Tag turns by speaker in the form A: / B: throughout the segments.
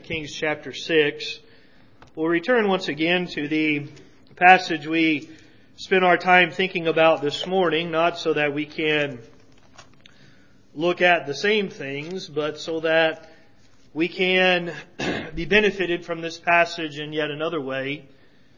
A: Kings chapter 6. We'll return once again to the passage we spent our time thinking about this morning, not so that we can look at the same things, but so that we can be benefited from this passage in yet another way.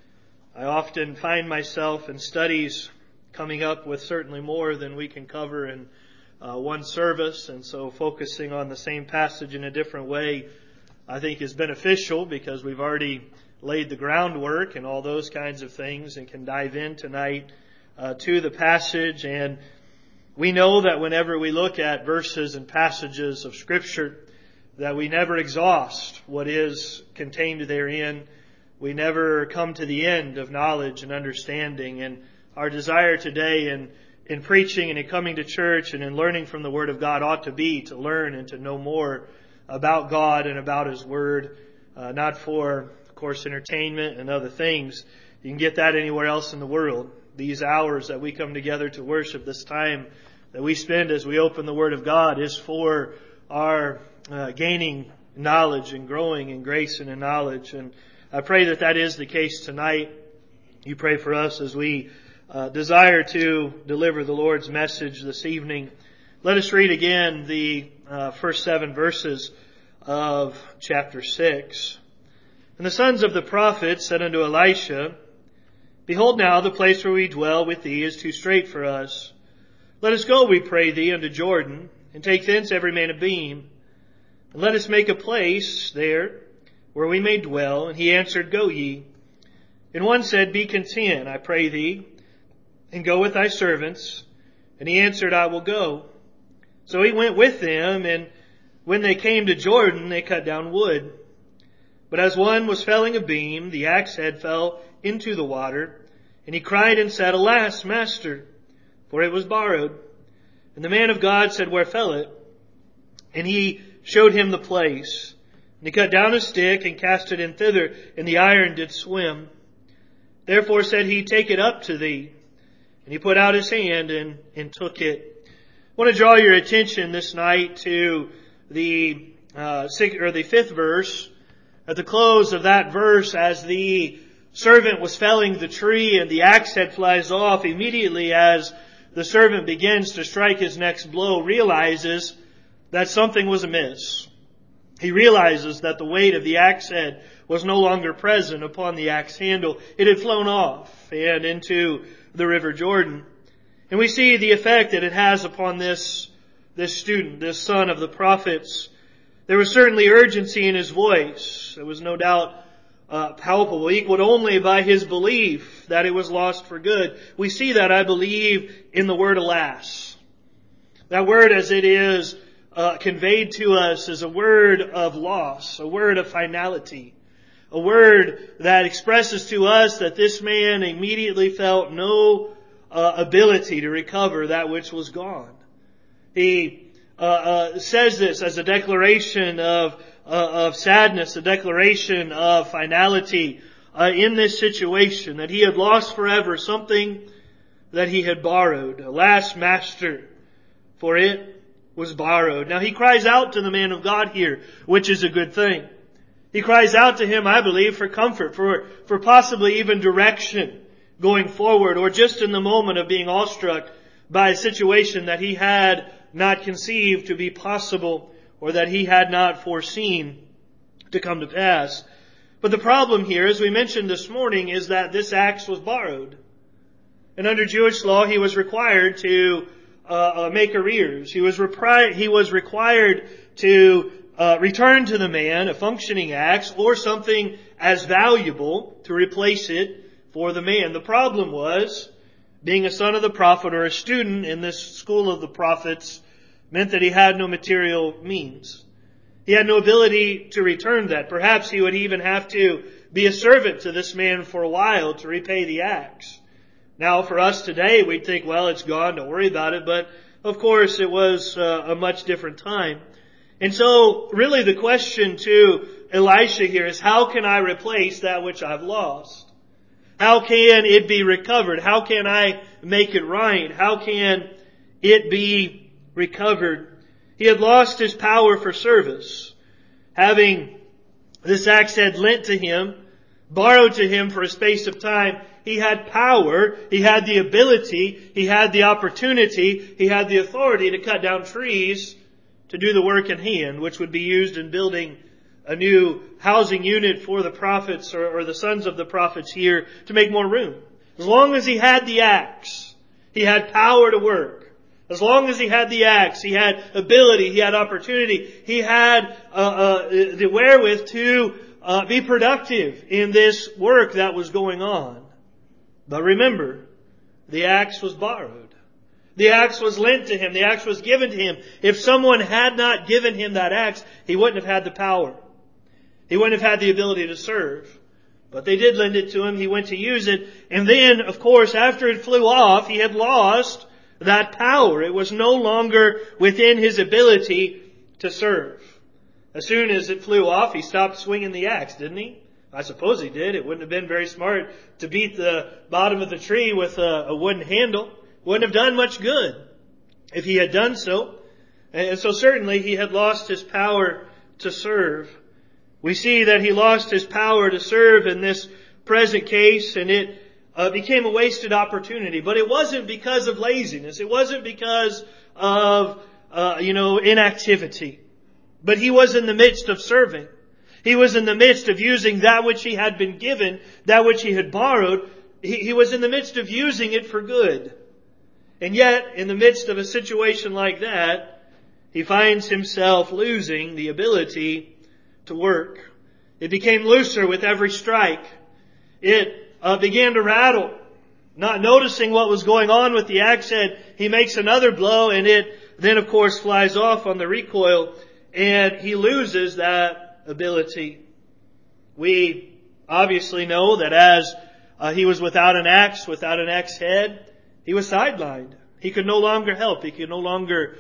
A: I often find myself in studies coming up with certainly more than we can cover in one service, and so focusing on the same passage in a different way I think is beneficial because we've already laid the groundwork and all those kinds of things and can dive in tonight to the passage. And we know that whenever we look at verses and passages of Scripture that we never exhaust what is contained therein. We never come to the end of knowledge and understanding. And our desire today in preaching and in coming to church and in learning from the Word of God ought to be to learn and to know more about God and about His Word, not for, of course, entertainment and other things. You can get that anywhere else in the world. These hours that we come together to worship, this time that we spend as we open the Word of God, is for our gaining knowledge and growing in grace and in knowledge. And I pray that that is the case tonight. You pray for us as we desire to deliver the Lord's message this evening. Let us read again the first 7 verses of chapter 6. And the sons of the prophets said unto Elisha, Behold now, the place where we dwell with thee is too strait for us. Let us go, we pray thee, unto Jordan, and take thence every man a beam, and let us make a place there where we may dwell. And he answered, Go ye. And one said, Be content, I pray thee, and go with thy servants. And he answered, I will go. So he went with them, and when they came to Jordan, they cut down wood. But as one was felling a beam, the axe head fell into the water, and he cried and said, Alas, master, for it was borrowed. And the man of God said, Where fell it? And he showed him the place. And he cut down a stick and cast it in thither, and the iron did swim. Therefore said he, Take it up to thee. And he put out his hand and took it. I want to draw your attention this night to the 5th verse. At the close of that verse, as the servant was felling the tree and the axe head flies off, immediately as the servant begins to strike his next blow, realizes that something was amiss. He realizes that the weight of the axe head was no longer present upon the axe handle. It had flown off and into the river Jordan. And we see the effect that it has upon this student, this son of the prophets. There was certainly urgency in his voice. It was no doubt palpable, equaled only by his belief that it was lost for good. We see that, I believe, in the word alas. That word, as it is conveyed to us, is a word of loss, a word of finality, a word that expresses to us that this man immediately felt no ability to recover that which was gone. He says this as a declaration of sadness, a declaration of finality in this situation, that he had lost forever something that he had borrowed. Alas, master, for it was borrowed. Now he cries out to the man of God here, which is a good thing. He cries out to him, I believe, for comfort, for possibly even direction going forward, or just in the moment of being awestruck by a situation that he had not conceived to be possible, or that he had not foreseen to come to pass. But the problem here, as we mentioned this morning, is that this axe was borrowed. And under Jewish law, he was required to make arrears. He was required to return to the man a functioning axe or something as valuable to replace it for the man. The problem was, being a son of the prophet or a student in this school of the prophets meant that he had no material means. He had no ability to return that. Perhaps he would even have to be a servant to this man for a while to repay the axe. Now, for us today, we'd think, well, it's gone, don't worry about it. But, of course, it was a much different time. And so, really, the question to Elisha here is, how can I replace that which I've lost? How can it be recovered? How can I make it right? How can it be recovered? He had lost his power for service. Having this axe head lent to him, borrowed to him for a space of time, he had power, he had the ability, he had the opportunity, he had the authority to cut down trees to do the work in hand, which would be used in building a new housing unit for the prophets or the sons of the prophets here to make more room. As long as he had the axe, he had power to work. As long as he had the axe, he had ability, he had opportunity, he had the wherewith to be productive in this work that was going on. But remember, the axe was borrowed. The axe was lent to him. The axe was given to him. If someone had not given him that axe, he wouldn't have had the power. He wouldn't have had the ability to serve. But they did lend it to him. He went to use it. And then, of course, after it flew off, he had lost that power. It was no longer within his ability to serve. As soon as it flew off, he stopped swinging the axe, didn't he? I suppose he did. It wouldn't have been very smart to beat the bottom of the tree with a wooden handle. Wouldn't have done much good if he had done so. And so certainly he had lost his power to serve. We see that he lost his power to serve in this present case, and it became a wasted opportunity. But it wasn't because of laziness. It wasn't because of, inactivity. But he was in the midst of serving. He was in the midst of using that which he had been given, that which he had borrowed. He was in the midst of using it for good. And yet, in the midst of a situation like that, he finds himself losing the ability to work. It became looser with every strike. It began to rattle. Not noticing what was going on with the axe head, he makes another blow, and it then, of course, flies off on the recoil, and he loses that ability. We obviously know that as he was without an axe head, he was sidelined. He could no longer help. He could no longer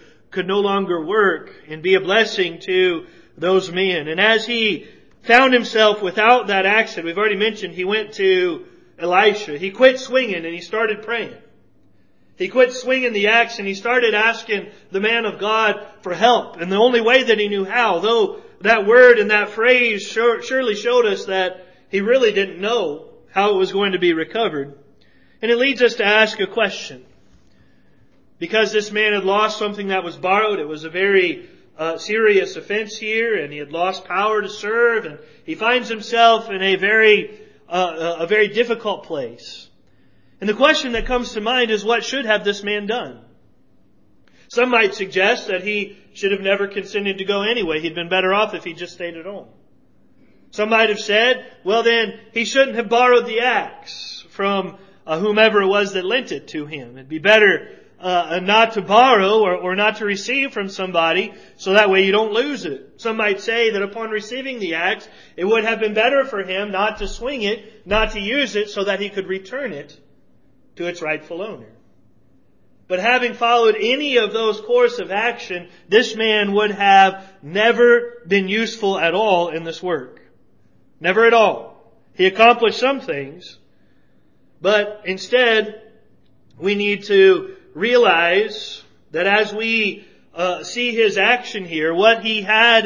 A: work and be a blessing to those men. And as he found himself without that axe head, we've already mentioned, he went to Elisha. He quit swinging and he started praying. He quit swinging the axe and he started asking the man of God for help. And the only way that he knew how, though that word and that phrase surely showed us that he really didn't know how it was going to be recovered. And it leads us to ask a question. Because this man had lost something that was borrowed, it was a very serious offense here, and he had lost power to serve, and he finds himself in a very difficult place. And the question that comes to mind is, what should have this man done? Some might suggest that he should have never consented to go anyway. He'd been better off if he just stayed at home. Some might have said, well then, he shouldn't have borrowed the axe from whomever it was that lent it to him. It'd be better not to borrow or not to receive from somebody, so that way you don't lose it. Some might say that upon receiving the axe, it would have been better for him not to swing it, not to use it, so that he could return it to its rightful owner. But having followed any of those course of action, this man would have never been useful at all in this work. Never at all. He accomplished some things, but instead we need to realize that as we see his action here, what he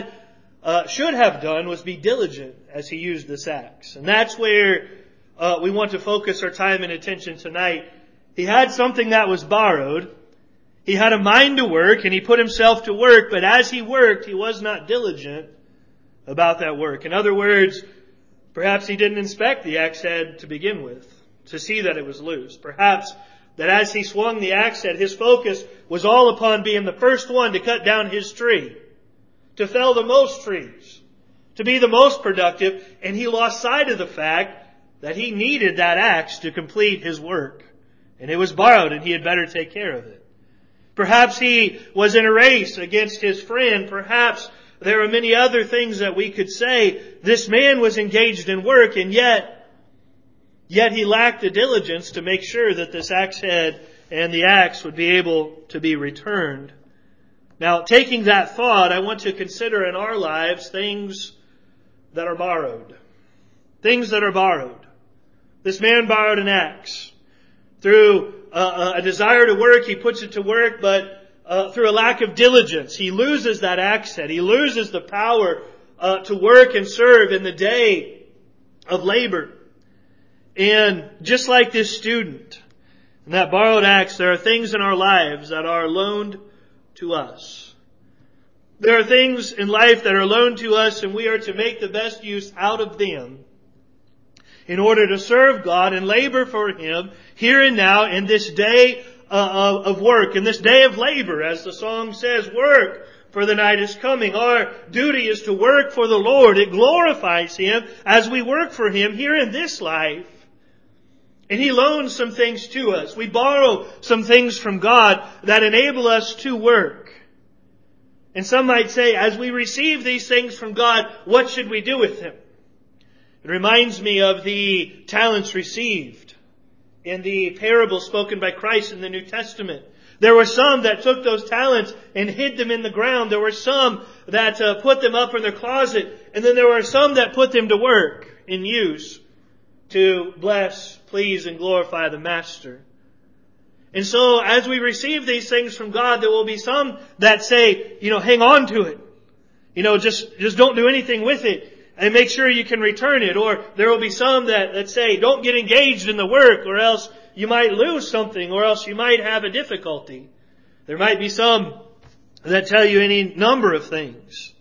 A: should have done was be diligent as he used this axe. And that's where we want to focus our time and attention tonight. He had something that was borrowed. He had a mind to work, and he put himself to work, but as he worked, he was not diligent about that work. In other words, perhaps he didn't inspect the axe head to begin with, to see that it was loose. Perhaps that as he swung the axe head, his focus was all upon being the first one to cut down his tree, to fell the most trees, to be the most productive, and he lost sight of the fact that he needed that axe to complete his work. And it was borrowed, and he had better take care of it. Perhaps he was in a race against his friend. Perhaps there are many other things that we could say. This man was engaged in work, and yet he lacked the diligence to make sure that this axe head and the axe would be able to be returned. Now, taking that thought, I want to consider in our lives things that are borrowed. Things that are borrowed. This man borrowed an axe. Through a desire to work, he puts it to work, but through a lack of diligence, he loses that axe head. He loses the power to work and serve in the day of labor. And just like this student in that borrowed axe, there are things in our lives that are loaned to us. There are things in life that are loaned to us, and we are to make the best use out of them in order to serve God and labor for Him here and now in this day of work, in this day of labor. As the song says, work, for the night is coming. Our duty is to work for the Lord. It glorifies Him as we work for Him here in this life. And He loans some things to us. We borrow some things from God that enable us to work. And some might say, as we receive these things from God, what should we do with them? It reminds me of the talents received in the parable spoken by Christ in the New Testament. There were some that took those talents and hid them in the ground. There were some that put them up in their closet. And then there were some that put them to work in use to bless, please, and glorify the Master. And so as we receive these things from God, there will be some that say, hang on to it. Just don't do anything with it and make sure you can return it. Or there will be some that say, don't get engaged in the work or else you might lose something or else you might have a difficulty. There might be some that tell you any number of things.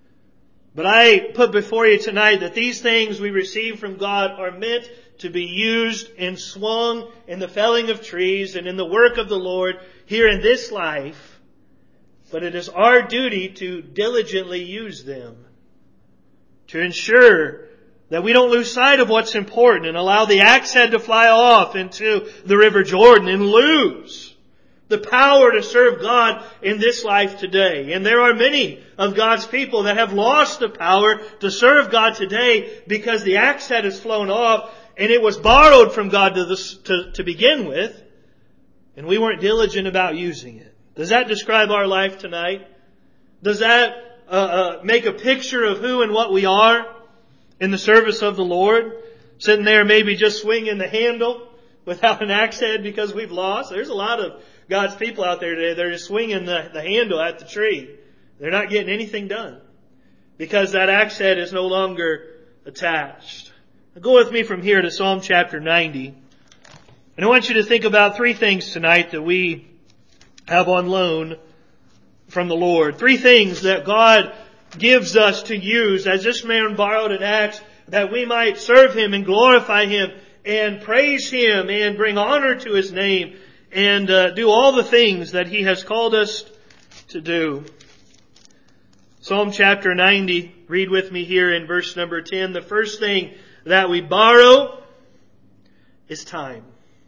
A: But I put before you tonight that these things we receive from God are meant to be used and swung in the felling of trees and in the work of the Lord here in this life. But it is our duty to diligently use them, to ensure that we don't lose sight of what's important and allow the axe head to fly off into the River Jordan and lose the power to serve God in this life today. And there are many of God's people that have lost the power to serve God today because the axe head has flown off and it was borrowed from God to begin with, and we weren't diligent about using it. Does that describe our life tonight? Does that make a picture of who and what we are in the service of the Lord? Sitting there maybe just swinging the handle without an axe head because we've lost? There's a lot of God's people out there today. They're just swinging the handle at the tree. They're not getting anything done because that axe head is no longer attached. Now go with me from here to Psalm chapter 90. And I want you to think about three things tonight that we have on loan from the Lord. Three things that God gives us to use as this man borrowed an axe, that we might serve Him and glorify Him and praise Him and bring honor to His name and do all the things that He has called us to do. Psalm chapter 90, read with me here in verse number 10. The first thing that we borrow is time.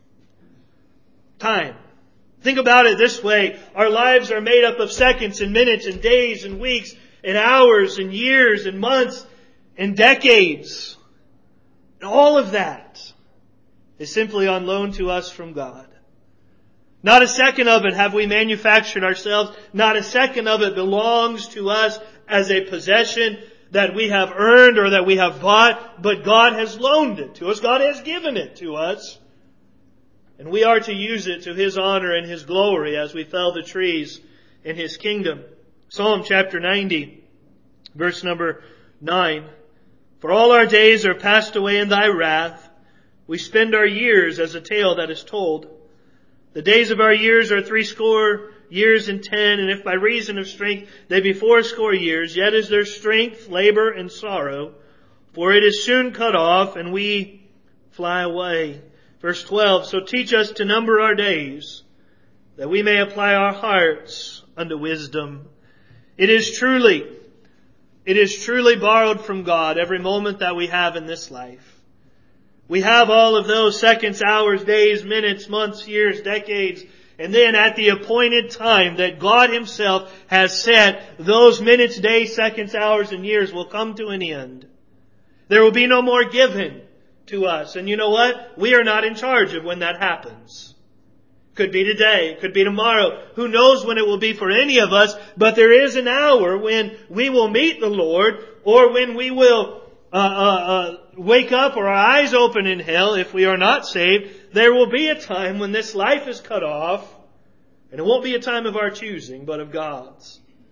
A: Time. Think about it this way. Our lives are made up of seconds and minutes and days and weeks and hours and years and months and decades. And all of that is simply on loan to us from God. Not a second of it have we manufactured ourselves. Not a second of it belongs to us as a possession that we have earned or that we have bought, but God has loaned it to us. God has given it to us. And we are to use it to His honor and His glory as we fell the trees in His kingdom. Psalm chapter 90, verse number 9. For all our days are passed away in Thy wrath. We spend our years as a tale that is told. The days of our years are 80 years and 10, and if by reason of strength they be 80 years, yet is their strength labor and sorrow, for it is soon cut off, and we fly away. Verse 12, so teach us to number our days, that we may apply our hearts unto wisdom. It is truly borrowed from God every moment that we have in this life. We have all of those seconds, hours, days, minutes, months, years, decades, and then at the appointed time that God Himself has set, those minutes, days, seconds, hours, and years will come to an end. There will be no more given to us. And you know what? We are not in charge of when that happens. Could be today. Could be tomorrow. Who knows when it will be for any of us. But there is an hour when we will meet the Lord, or when we will wake up or our eyes open in hell if we are not saved. There will be a time when this life is cut off. And it won't be a time of our choosing, but of God's.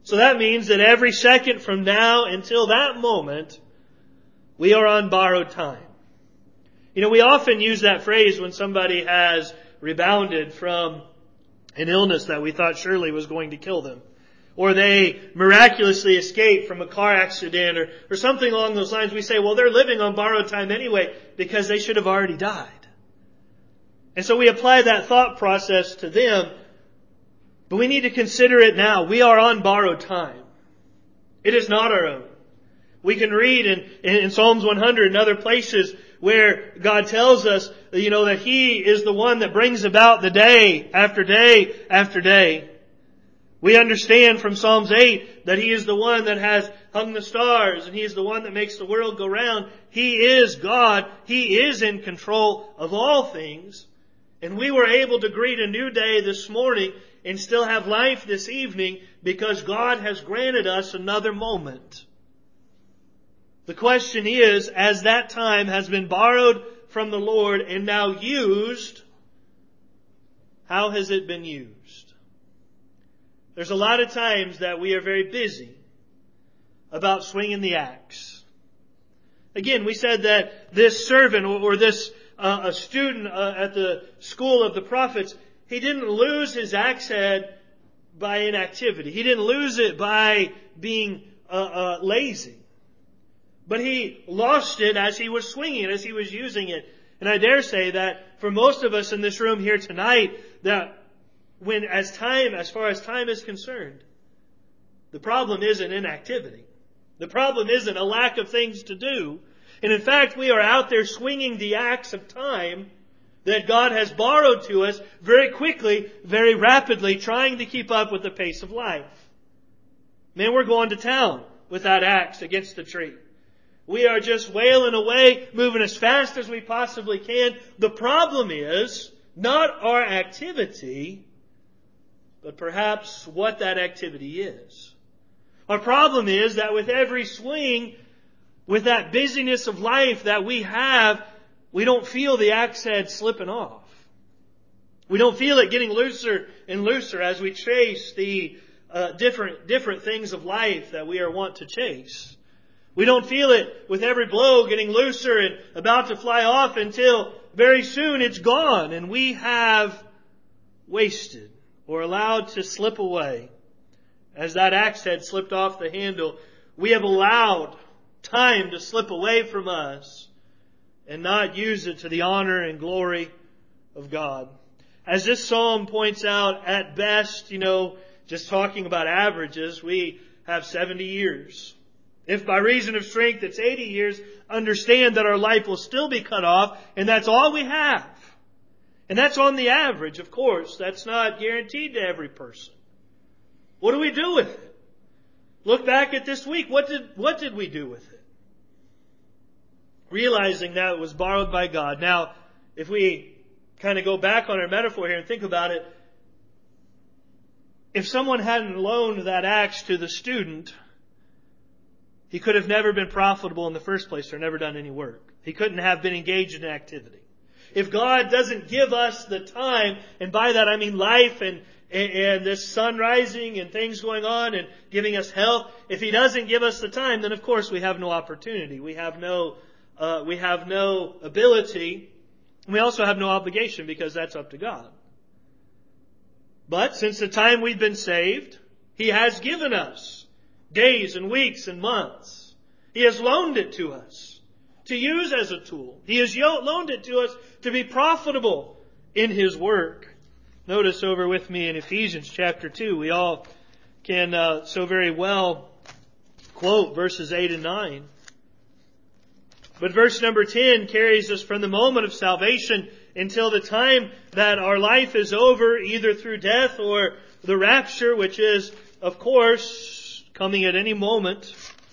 A: So that means that every second from now until that moment, we are on borrowed time. We often use that phrase when somebody has rebounded from an illness that we thought surely was going to kill them. Or they miraculously escape from a car accident or something along those lines. We say, well, they're living on borrowed time anyway because they should have already died. And so we apply that thought process to them. But we need to consider it now. We are on borrowed time. It is not our own. We can read in Psalms 100 and other places where God tells us, that He is the one that brings about the day after day after day. We understand from Psalms 8 that He is the one that has hung the stars and He is the one that makes the world go round. He is God. He is in control of all things. And we were able to greet a new day this morning and still have life this evening because God has granted us another moment. The question is, as that time has been borrowed from the Lord and now used, how has it been used? There's a lot of times that we are very busy about swinging the axe. Again, we said that this servant or this a student at the school of the prophets, he didn't lose his axe head by inactivity. He didn't lose it by being lazy. But he lost it as he was swinging it, as he was using it. And I dare say that for most of us in this room here tonight, that as far as time is concerned, the problem isn't inactivity. The problem isn't a lack of things to do. And in fact, we are out there swinging the axe of time that God has borrowed to us very quickly, very rapidly, trying to keep up with the pace of life. Man, we're going to town with that axe against the tree. We are just wailing away, moving as fast as we possibly can. The problem is not our activity, but perhaps what that activity is. Our problem is that with every swing, with that busyness of life that we have, we don't feel the axe head slipping off. We don't feel it getting looser and looser as we chase the different things of life that we are wont to chase. We don't feel it with every blow getting looser and about to fly off until very soon it's gone and we have wasted or allowed to slip away. As that axe head slipped off the handle, we have allowed time to slip away from us and not use it to the honor and glory of God. As this psalm points out, at best, just talking about averages, we have 70 years. If by reason of strength it's 80 years, understand that our life will still be cut off, and that's all we have. And that's on the average, of course. That's not guaranteed to every person. What do we do with it? Look back at this week. What did we do with it? Realizing that it was borrowed by God. Now, if we kind of go back on our metaphor here and think about it, if someone hadn't loaned that axe to the student, he could have never been profitable in the first place or never done any work. He couldn't have been engaged in activity. If God doesn't give us the time, and by that I mean life and this sun rising and things going on and giving us health, if He doesn't give us the time, then of course we have no opportunity. We have no ability. We also have no obligation because that's up to God. But since the time we've been saved, He has given us days and weeks and months. He has loaned it to us to use as a tool. He has loaned it to us to be profitable in His work. Notice over with me in Ephesians chapter 2, we all can so very well quote verses 8 and 9. But verse number 10 carries us from the moment of salvation until the time that our life is over, either through death or the rapture, which is, of course, coming at any moment.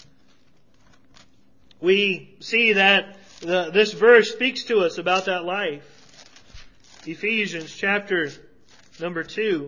A: We see that this verse speaks to us about that life. Ephesians chapter number 2.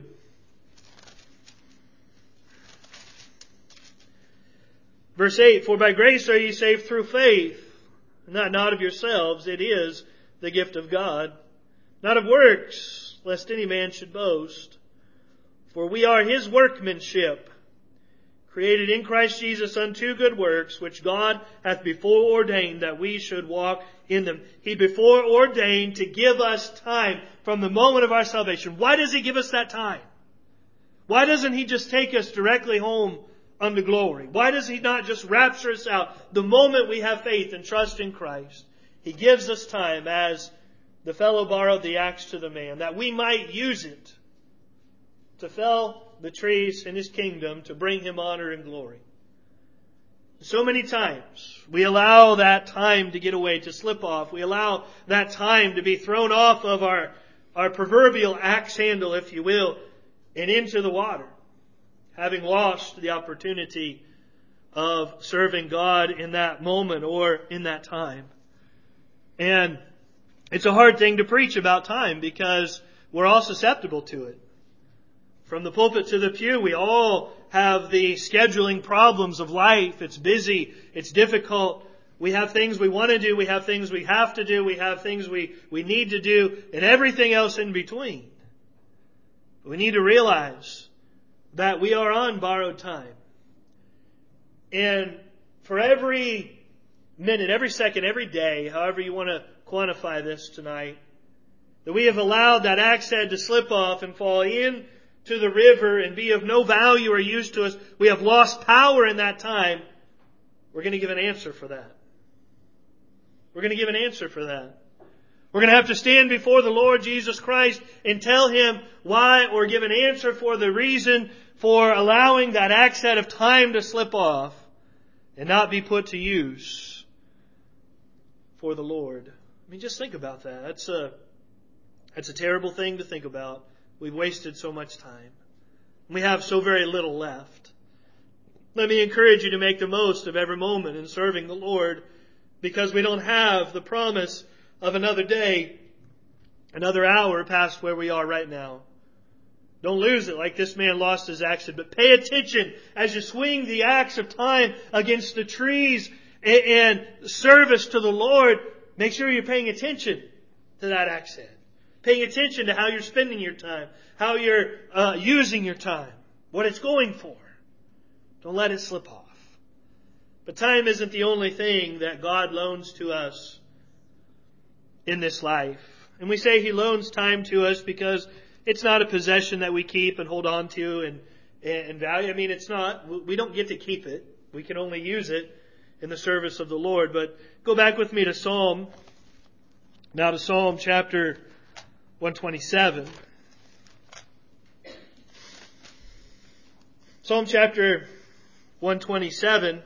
A: Verse 8, for by grace are ye saved through faith, and that not of yourselves, it is the gift of God, not of works, lest any man should boast. For we are His workmanship, created in Christ Jesus unto good works, which God hath before ordained that we should walk in them. He before ordained to give us time from the moment of our salvation. Why does He give us that time? Why doesn't He just take us directly home unto glory? Why does He not just rapture us out the moment we have faith and trust in Christ? He gives us time, as the fellow borrowed the axe to the man, that we might use it to fell the trees in His kingdom to bring Him honor and glory. So many times we allow that time to get away, to slip off. We allow that time to be thrown off of our proverbial axe handle, if you will, and into the water, having lost the opportunity of serving God in that moment or in that time. And it's a hard thing to preach about time because we're all susceptible to it. From the pulpit to the pew, we all have the scheduling problems of life. It's busy. It's difficult. We have things we want to do. We have things we have to do. We have things we need to do, and everything else in between. We need to realize that we are on borrowed time. And for every minute, every second, every day, however you want to quantify this tonight, that we have allowed that axe head to slip off and fall in to the river and be of no value or use to us, we have lost power in that time. We're going to give an answer for that. We're going to give an answer for that. We're going to have to stand before the Lord Jesus Christ and tell Him why, or give an answer for the reason for allowing that axe head of time to slip off and not be put to use for the Lord. I mean, just think about that. That's a terrible thing to think about. We've wasted so much time. We have so very little left. Let me encourage you to make the most of every moment in serving the Lord, because we don't have the promise of another day, another hour past where we are right now. Don't lose it like this man lost his axe, but pay attention as you swing the axe of time against the trees and service to the Lord. Make sure you're paying attention to that axe head. Paying attention to how you're spending your time, how you're using your time, what it's going for. Don't let it slip off. But time isn't the only thing that God loans to us in this life. And we say He loans time to us because it's not a possession that we keep and hold on to and value. I mean, it's not. We don't get to keep it. We can only use it in the service of the Lord. But go back with me to Psalm. Now to Psalm chapter 127. Psalm chapter 127.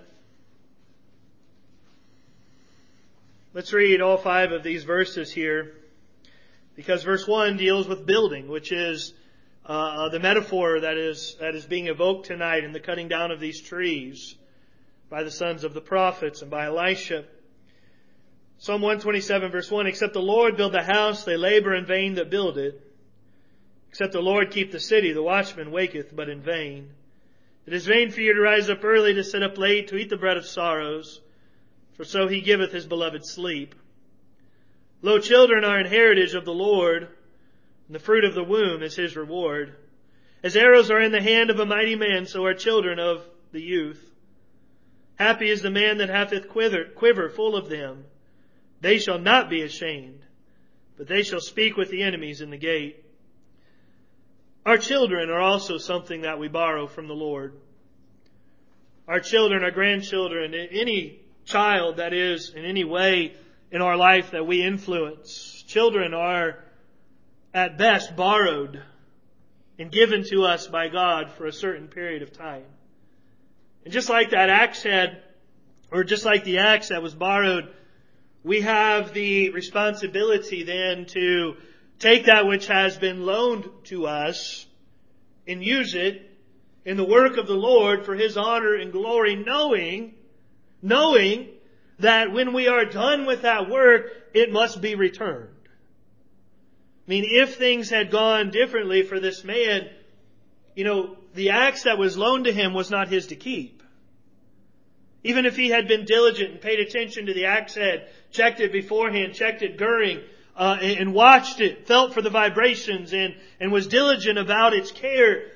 A: Let's read all 5 of these verses here, because verse 1 deals with building, which is the metaphor that is being evoked tonight in the cutting down of these trees by the sons of the prophets and by Elisha. Psalm 127 verse 1, except the Lord build the house, they labor in vain that build it. Except the Lord keep the city, the watchman waketh but in vain. It is vain for you to rise up early, to sit up late, to eat the bread of sorrows, for so He giveth His beloved sleep. Lo, children are an heritage of the Lord, and the fruit of the womb is His reward. As arrows are in the hand of a mighty man, so are children of the youth. Happy is the man that hath a quiver full of them. They shall not be ashamed, but they shall speak with the enemies in the gate. Our children are also something that we borrow from the Lord. Our children, our grandchildren, any child that is in any way in our life that we influence. Children are at best borrowed and given to us by God for a certain period of time. And just like that axe head, or just like the axe that was borrowed, we have the responsibility then to take that which has been loaned to us and use it in the work of the Lord for His honor and glory, knowing that when we are done with that work, it must be returned. I mean, if things had gone differently for this man, the axe that was loaned to him was not his to keep. Even if he had been diligent and paid attention to the axe head, checked it beforehand, checked it during, and watched it, felt for the vibrations, and was diligent about its care,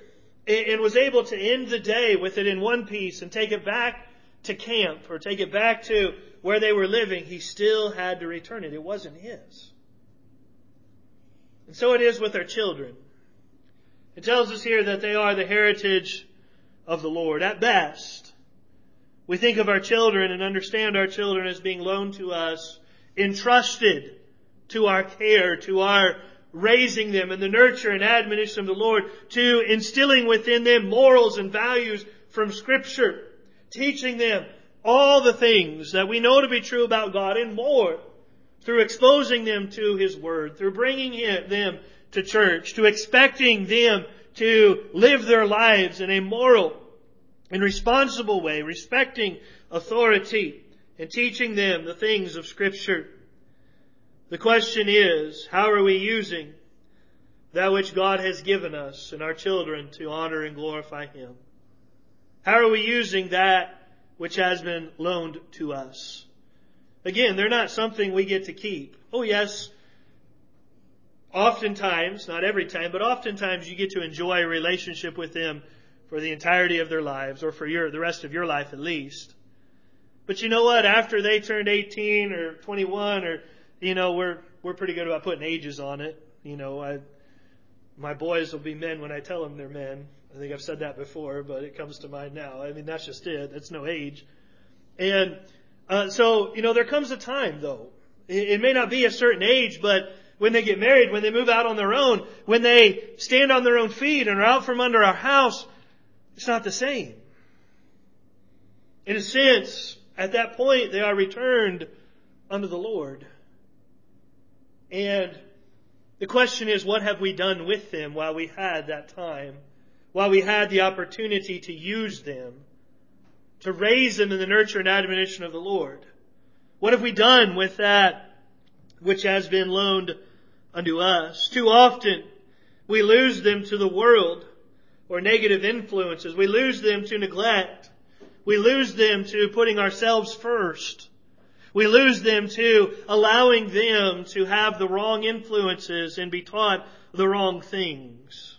A: and was able to end the day with it in one piece and take it back to camp or take it back to where they were living, he still had to return it. It wasn't his. And so it is with our children. It tells us here that they are the heritage of the Lord. At best, we think of our children and understand our children as being loaned to us, entrusted to our care, to our raising them in the nurture and admonition of the Lord, to instilling within them morals and values from Scripture, teaching them all the things that we know to be true about God and more, through exposing them to His Word, through bringing them to church, to expecting them to live their lives in a moral and responsible way, respecting authority and teaching them the things of Scripture. The question is, how are we using that which God has given us and our children to honor and glorify Him? How are we using that which has been loaned to us? Again, they're not something we get to keep. Oh yes, oftentimes, not every time, but oftentimes you get to enjoy a relationship with them for the entirety of their lives, or for the rest of your life at least. But you know what? After they turned 18 or 21 or we're pretty good about putting ages on it. My boys will be men when I tell them they're men. I think I've said that before, but it comes to mind now. I mean, that's just it. That's no age. And so there comes a time, though. It may not be a certain age, but when they get married, when they move out on their own, when they stand on their own feet and are out from under our house, it's not the same. In a sense, at that point, they are returned unto the Lord. And the question is, what have we done with them while we had that time? While we had the opportunity to use them, to raise them in the nurture and admonition of the Lord? What have we done with that which has been loaned unto us? Too often, we lose them to the world or negative influences. We lose them to neglect. We lose them to putting ourselves first. We lose them to allowing them to have the wrong influences and be taught the wrong things.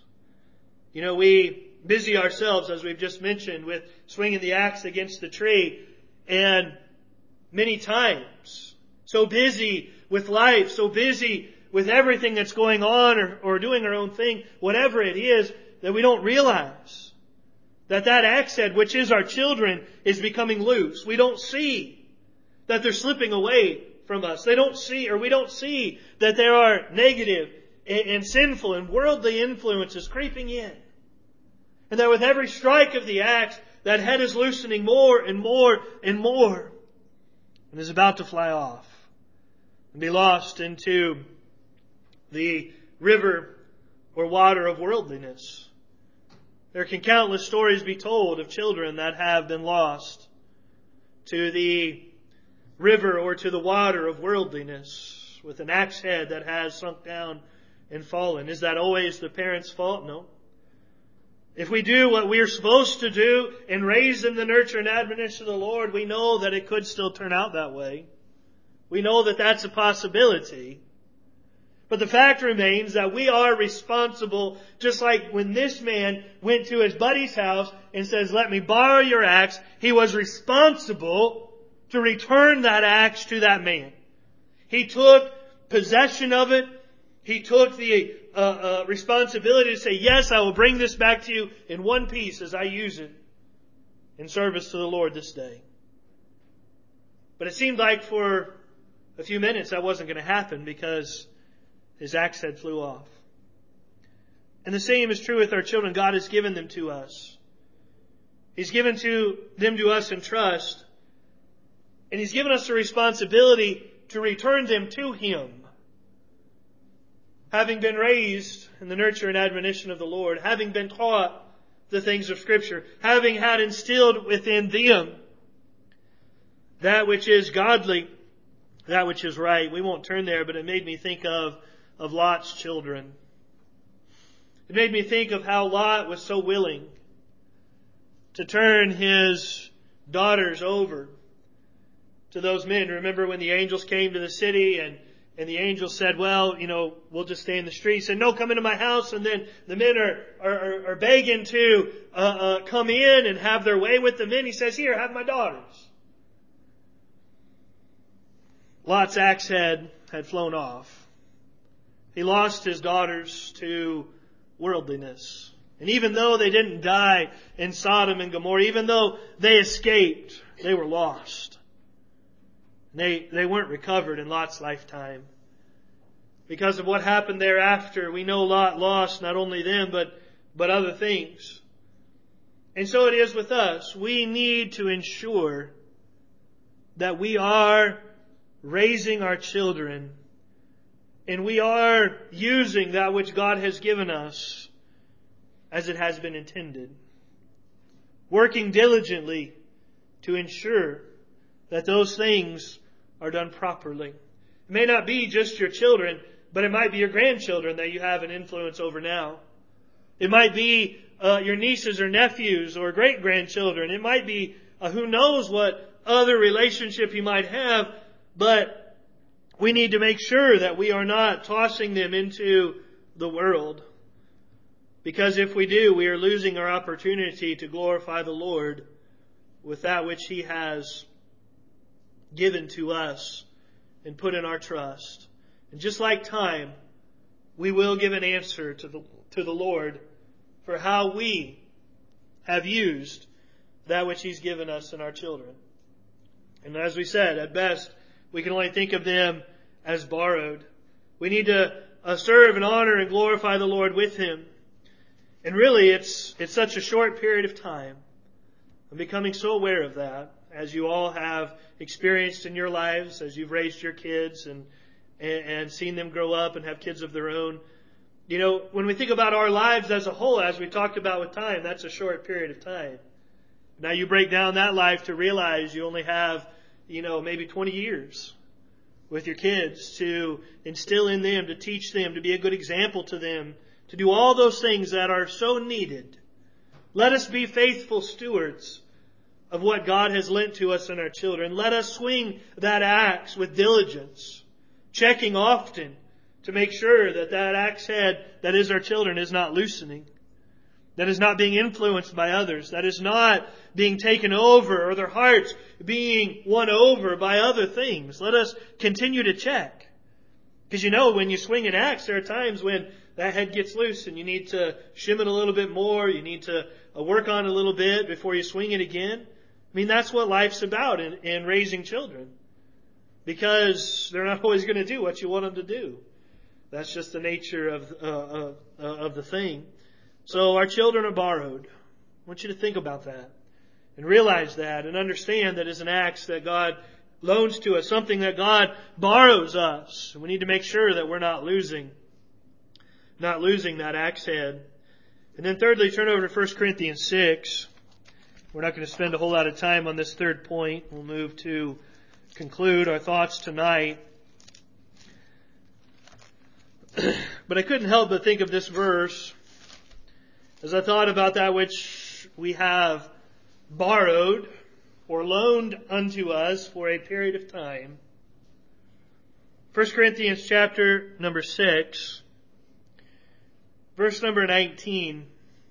A: We busy ourselves, as we've just mentioned, with swinging the axe against the tree. And many times, so busy with life, so busy with everything that's going on or doing our own thing, whatever it is, that we don't realize that axe head, which is our children, is becoming loose. We don't see that they're slipping away from us. We don't see that there are negative and sinful and worldly influences creeping in. And that with every strike of the axe, that head is loosening more and more and more, and is about to fly off and be lost into the river or water of worldliness. There can countless stories be told of children that have been lost to the river or to the water of worldliness with an axe head that has sunk down and fallen. Is that always the parent's fault? No. If we do what we are supposed to do and raise in the nurture and admonition of the Lord, we know that it could still turn out that way. We know that that's a possibility. But the fact remains that we are responsible, just like when this man went to his buddy's house and says, "Let me borrow your axe," he was responsible to return that axe to that man. He took possession of it. He took the responsibility to say, "Yes, I will bring this back to you in one piece as I use it in service to the Lord this day." But it seemed like for a few minutes that wasn't going to happen because his axe head flew off. And the same is true with our children. God has given them to us. He's given them to us in trust. And He's given us the responsibility to return them to Him. Having been raised in the nurture and admonition of the Lord, having been taught the things of Scripture, having had instilled within them that which is godly, that which is right. We won't turn there, but it made me think of Lot's children. It made me think of how Lot was so willing to turn his daughters over to those men. Remember when the angels came to the city And the angel said, well, we'll just stay in the street. He said, no, come into my house. And then the men are begging to come in and have their way with the men. He says, here, have my daughters. Lot's axe head had flown off. He lost his daughters to worldliness. And even though they didn't die in Sodom and Gomorrah, even though they escaped, they were lost. They weren't recovered in Lot's lifetime. Because of what happened thereafter, we know Lot lost not only them, but other things. And so it is with us. We need to ensure that we are raising our children and we are using that which God has given us as it has been intended. Working diligently to ensure that those things are done properly. It may not be just your children, but it might be your grandchildren that you have an influence over now. It might be your nieces or nephews or great-grandchildren. It might be who knows what other relationship you might have, but we need to make sure that we are not tossing them into the world. Because if we do, we are losing our opportunity to glorify the Lord with that which He has given to us and put in our trust. And just like time, we will give an answer to the Lord for how we have used that which He's given us in our children. And as we said, at best, we can only think of them as borrowed. We need to serve and honor and glorify the Lord with Him. And really, it's such a short period of time. I'm becoming so aware of that, as you all have experienced in your lives, as you've raised your kids and seen them grow up and have kids of their own. When we think about our lives as a whole, as we talked about with time, that's a short period of time. Now you break down that life to realize you only have, maybe 20 years with your kids to instill in them, to teach them, to be a good example to them, to do all those things that are so needed. Let us be faithful stewards of what God has lent to us and our children. Let us swing that axe with diligence, checking often to make sure that axe head that is our children is not loosening, that is not being influenced by others, that is not being taken over or their hearts being won over by other things. Let us continue to check. Because when you swing an axe, there are times when that head gets loose and you need to shim it a little bit more. You need to work on it a little bit before you swing it again. That's what life's about in raising children. Because they're not always going to do what you want them to do. That's just the nature of the thing. So our children are borrowed. I want you to think about that. And realize that and understand that is an axe that God loans to us. Something that God borrows us. And we need to make sure that we're not losing that axe head. And then thirdly, turn over to 1 Corinthians 6. We're not going to spend a whole lot of time on this third point. We'll move to conclude our thoughts tonight. But I couldn't help but think of this verse as I thought about that which we have borrowed or loaned unto us for a period of time. 1 Corinthians chapter number 6, verse number 19.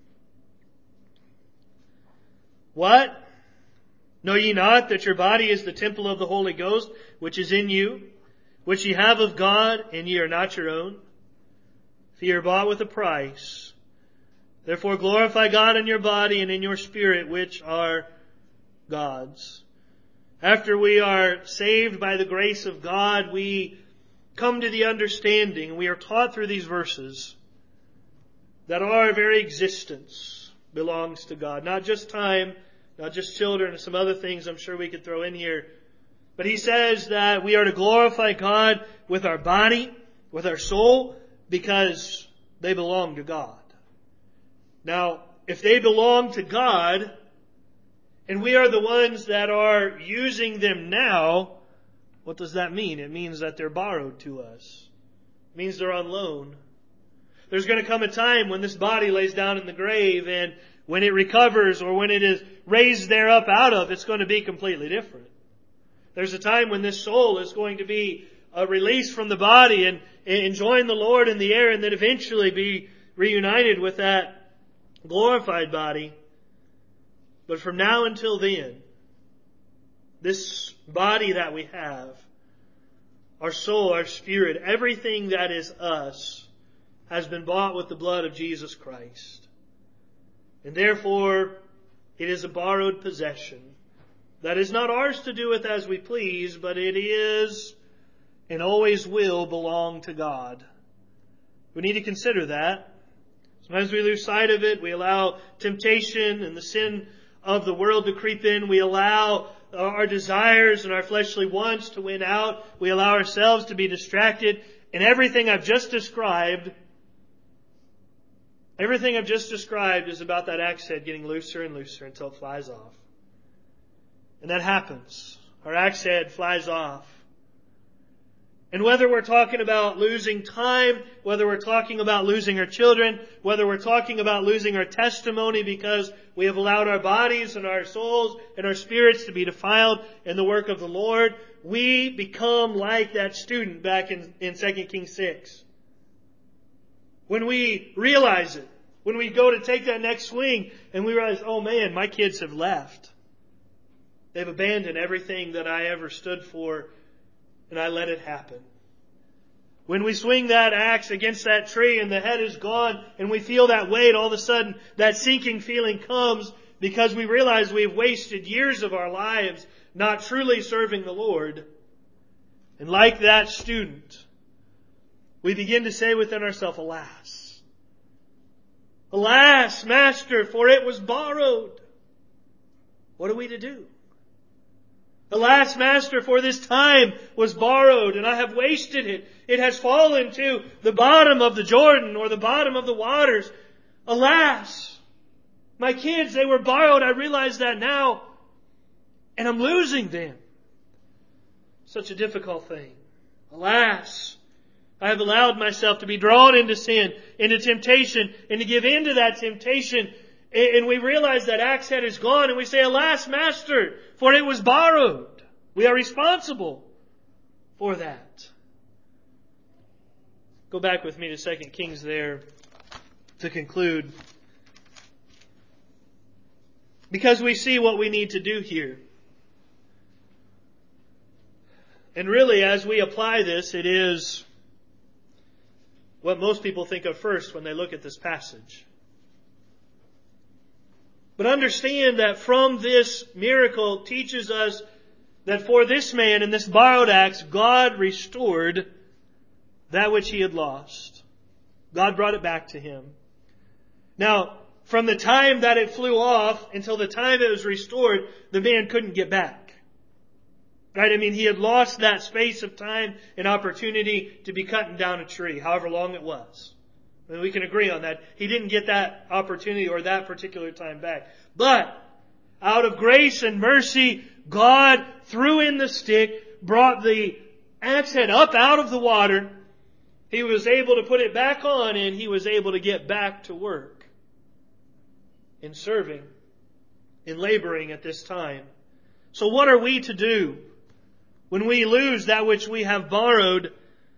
A: What? Know ye not that your body is the temple of the Holy Ghost, which is in you, which ye have of God, and ye are not your own? For ye are bought with a price. Therefore glorify God in your body and in your spirit, which are God's. After we are saved by the grace of God, we come to the understanding, we are taught through these verses, that our very existence belongs to God. Not just time, not just children, and some other things I'm sure we could throw in here. But He says that we are to glorify God with our body, with our soul, because they belong to God. Now, if they belong to God, and we are the ones that are using them now, what does that mean? It means that they're borrowed to us. It means they're on loan. There's going to come a time when this body lays down in the grave, and when it recovers or when it is raised there up out of, it's going to be completely different. There's a time when this soul is going to be released from the body and join the Lord in the air, and then eventually be reunited with that glorified body. But from now until then, this body that we have, our soul, our spirit, everything that is us, has been bought with the blood of Jesus Christ. And therefore, it is a borrowed possession that is not ours to do with as we please, but it is and always will belong to God. We need to consider that. Sometimes we lose sight of it. We allow temptation and the sin of the world to creep in. We allow our desires and our fleshly wants to win out. We allow ourselves to be distracted. And everything I've just described is about that axe head getting looser and looser until it flies off. And that happens. Our axe head flies off. And whether we're talking about losing time, whether we're talking about losing our children, whether we're talking about losing our testimony because we have allowed our bodies and our souls and our spirits to be defiled in the work of the Lord, we become like that student back in 2 Kings 6. When we realize it, when we go to take that next swing and we realize, oh man, my kids have left. They've abandoned everything that I ever stood for, and I let it happen. When we swing that axe against that tree and the head is gone and we feel that weight, all of a sudden that sinking feeling comes because we realize we've wasted years of our lives not truly serving the Lord. And like that student, we begin to say within ourselves, alas. Alas, Master, for it was borrowed. What are we to do? Alas, Master, for this time was borrowed, and I have wasted it. It has fallen to the bottom of the Jordan or the bottom of the waters. Alas, my kids, they were borrowed. I realize that now, and I'm losing them. Such a difficult thing. Alas, I have allowed myself to be drawn into sin, into temptation, and to give in to that temptation. And we realize that axe head is gone, and we say, alas, Master, for it was borrowed. We are responsible for that. Go back with me to 2 Kings there to conclude. Because we see what we need to do here. And really, as we apply this, it is what most people think of first when they look at this passage. But understand that from this miracle teaches us that for this man in this borrowed axe, God restored that which he had lost. God brought it back to him. Now, from the time that it flew off until the time it was restored, the man couldn't get back. Right? I mean, he had lost that space of time and opportunity to be cutting down a tree, however long it was. I mean, we can agree on that. He didn't get that opportunity or that particular time back. But out of grace and mercy, God threw in the stick, brought the axe head up out of the water. He was able to put it back on, and he was able to get back to work in serving, in laboring at this time. So what are we to do when we lose that which we have borrowed?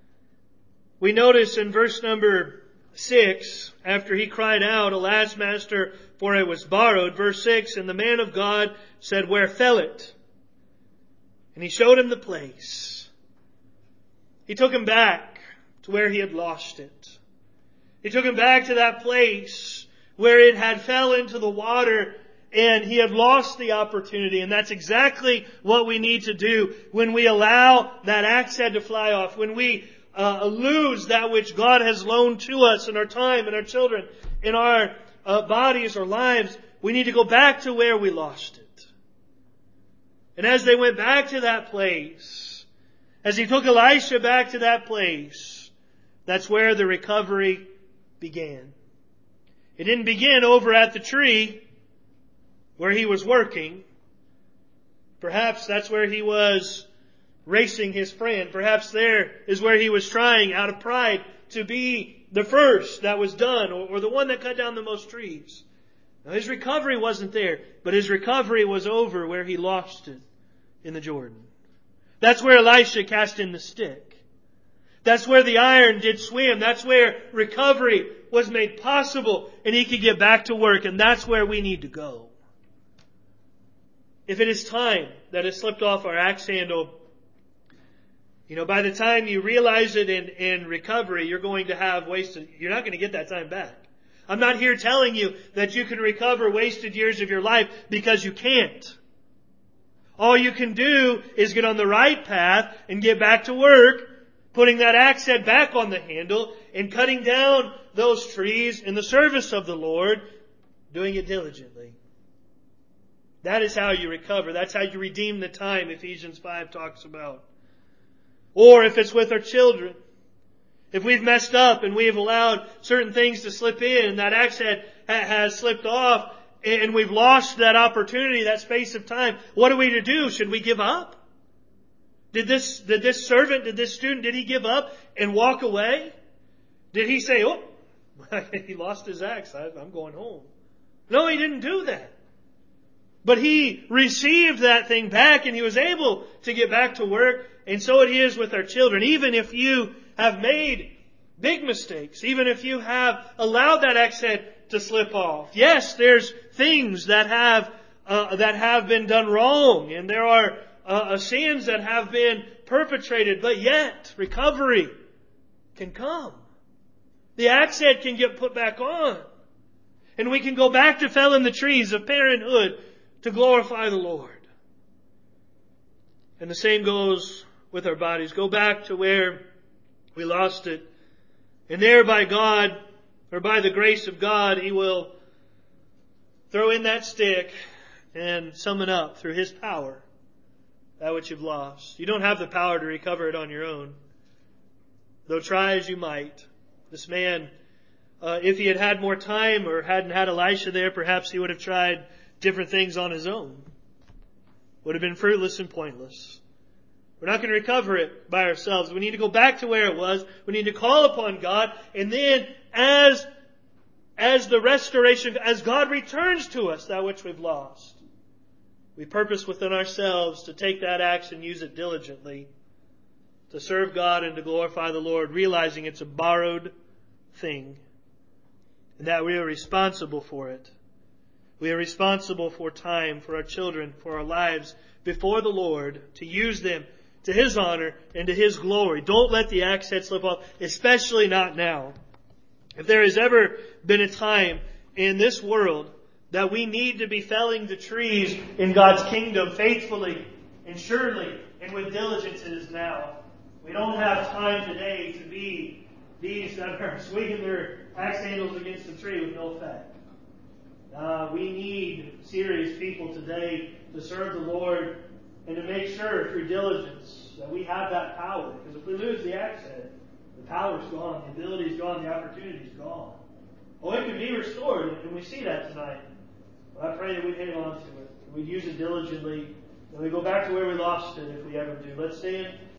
A: We notice in verse number 6, after he cried out, alas, Master, for it was borrowed. Verse 6, and the man of God said, where fell it? And he showed him the place. He took him back to where he had lost it. He took him back to that place where it had fell into the water and he had lost the opportunity. And that's exactly what we need to do when we allow that axe head to fly off. When we lose that which God has loaned to us in our time, in our children, in our bodies or lives, we need to go back to where we lost it. And as they went back to that place, as he took Elisha back to that place, that's where the recovery began. It didn't begin over at the tree where he was working. Perhaps that's where he was racing his friend. Perhaps there is where he was trying out of pride to be the first that was done or the one that cut down the most trees. Now, his recovery wasn't there, but his recovery was over where he lost it in the Jordan. That's where Elisha cast in the stick. That's where the iron did swim. That's where recovery was made possible. And he could get back to work. And that's where we need to go. If it is time that has slipped off our axe handle, by the time you realize it in recovery, you're going to have wasted. You're not going to get that time back. I'm not here telling you that you can recover wasted years of your life, because you can't. All you can do is get on the right path and get back to work, putting that axe head back on the handle and cutting down those trees in the service of the Lord, doing it diligently. That is how you recover. That's how you redeem the time Ephesians 5 talks about. Or if it's with our children, if we've messed up and we have allowed certain things to slip in, that axe head has slipped off, and we've lost that opportunity, that space of time, what are we to do? Should we give up? Did this servant, did this student, did he give up and walk away? Did he say, oh, he lost his axe, I'm going home? No, he didn't do that. But he received that thing back and he was able to get back to work. And so it is with our children. Even if you have made big mistakes, even if you have allowed that axe head to slip off. Yes, there's things that have been done wrong, and there are sins that have been perpetrated, but yet recovery can come. The axe head can get put back on, and we can go back to felling the trees of parenthood to glorify the Lord. And the same goes with our bodies. Go back to where we lost it, and there by God, or by the grace of God, He will throw in that stick and summon up through His power that which you've lost. You don't have the power to recover it on your own, though try as you might. This man, if he had had more time or hadn't had Elisha there, perhaps he would have tried different things on his own. Would have been fruitless and pointless. We're not going to recover it by ourselves. We need to go back to where it was. We need to call upon God. And then as the restoration, as God returns to us that which we've lost, we purpose within ourselves to take that axe and use it diligently to serve God and to glorify the Lord, realizing it's a borrowed thing and that we are responsible for it. We are responsible for time, for our children, for our lives before the Lord, to use them to His honor and to His glory. Don't let the axe head slip off, especially not now. If there has ever been a time in this world that we need to be felling the trees in God's kingdom faithfully and surely and with diligence, it is now. We don't have time today to be these that are swinging their axe handles against the tree with no effect. We need serious people today to serve the Lord and to make sure through diligence that we have that power. Because if we lose the axe head, the power's gone, the ability's gone, the opportunity's gone. Oh, it can be restored, and we see that tonight. But I pray that we hang on to it, and we use it diligently, and we go back to where we lost it if we ever do. Let's stand.